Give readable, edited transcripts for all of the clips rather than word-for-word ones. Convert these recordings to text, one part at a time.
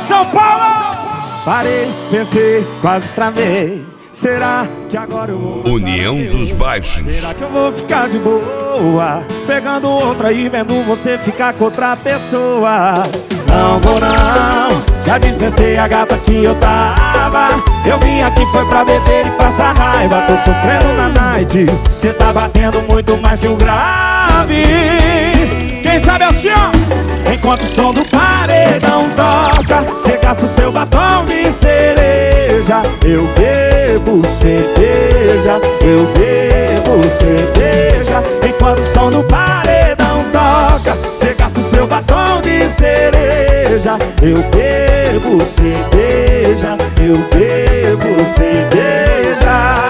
São Paulo! Parei, pensei, quase travei. Será que agora eu vou... União dos Baixos. Será que eu vou ficar de boa pegando outra e vendo você ficar com outra pessoa? Não vou não, já dispensei a gata que eu tava. Eu vim aqui foi pra beber e passar raiva. Tô sofrendo na night, cê tá batendo muito mais que o grave. Quem sabe assim, ó? Enquanto o som do paredão toca, cê gasta o seu batom de cereja. Eu bebo cerveja, eu bebo cerveja. Enquanto o som do paredão toca, cê gasta o seu batom de cereja. Eu bebo cerveja, eu bebo cerveja.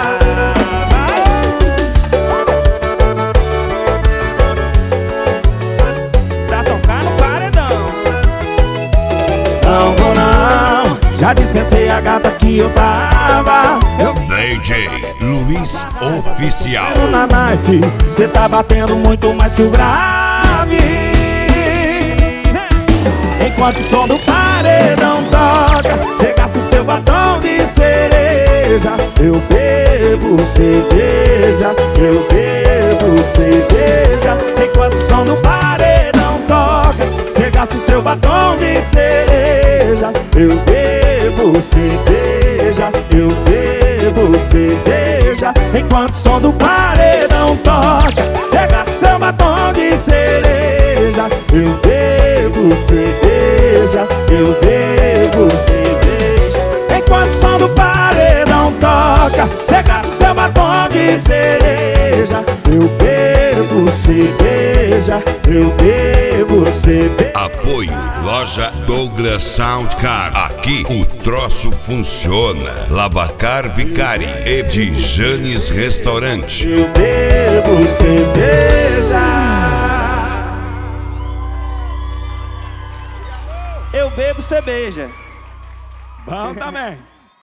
Já dispensei a gata que eu tava. DJ Luiz Oficial. Na night, cê tá batendo muito mais que o grave. Enquanto o som do paredão toca, cê gasta o seu batom de cereja. Eu bebo cerveja, eu bebo cerveja. Enquanto o som do paredão toca, cê gasta o seu batom de cereja. Eu bebo cerveja, eu bebo cerveja. Enquanto o som do paredão toca, cê gasta o seu batom de cereja. Eu bebo cerveja, eu bebo cerveja. Enquanto o som do paredão toca, cê gasta o seu batom de cereja. Eu bebo cerveja, eu bebo cerveja. Apoio Loja Douglas Sound Car. Aqui o troço funciona. Lavacar Vicari e de Janes Restaurante. Eu bebo cerveja. Eu bebo cerveja. Bom também.